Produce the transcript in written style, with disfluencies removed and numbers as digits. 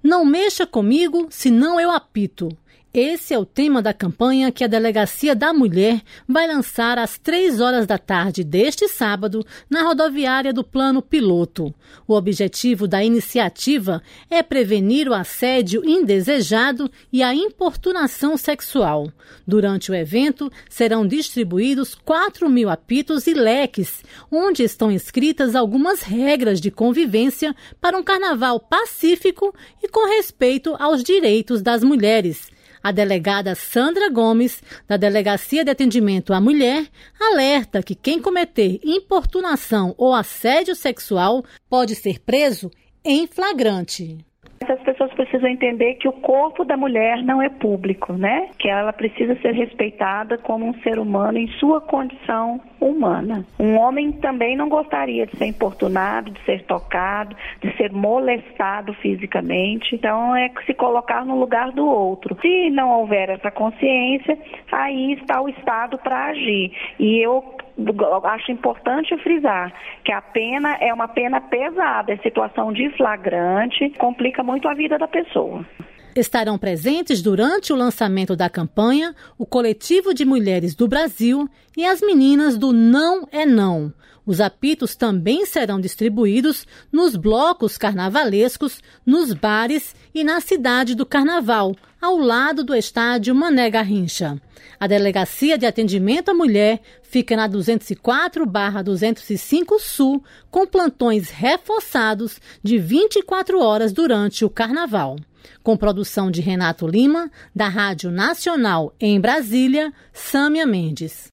Não mexa comigo, senão eu apito. Esse é o tema da campanha que a Delegacia da Mulher vai lançar às 3 horas da tarde deste sábado na rodoviária do Plano Piloto. O objetivo da iniciativa é prevenir o assédio indesejado e a importunação sexual. Durante o evento, serão distribuídos 4.000 apitos e leques, onde estão escritas algumas regras de convivência para um carnaval pacífico e com respeito aos direitos das mulheres. A delegada Sandra Gomes, da Delegacia de Atendimento à Mulher, alerta que quem cometer importunação ou assédio sexual pode ser preso em flagrante. As pessoas precisam entender que o corpo da mulher não é público, né? Que ela precisa ser respeitada como um ser humano em sua condição humana. Um homem também não gostaria de ser importunado, de ser tocado, de ser molestado fisicamente. Então é se colocar no lugar do outro. Se não houver essa consciência, aí está o Estado para agir. E eu acho importante frisar que a pena é uma pena pesada, é situação de flagrante, complica muito a vida da pessoa. Estarão presentes durante o lançamento da campanha o Coletivo de Mulheres do Brasil e as meninas do Não é Não. Os apitos também serão distribuídos nos blocos carnavalescos, nos bares e na cidade do Carnaval, ao lado do estádio Mané Garrincha. A Delegacia de Atendimento à Mulher fica na 204/205 Sul, com plantões reforçados de 24 horas durante o Carnaval. Com produção de Renato Lima, da Rádio Nacional em Brasília, Sâmia Mendes.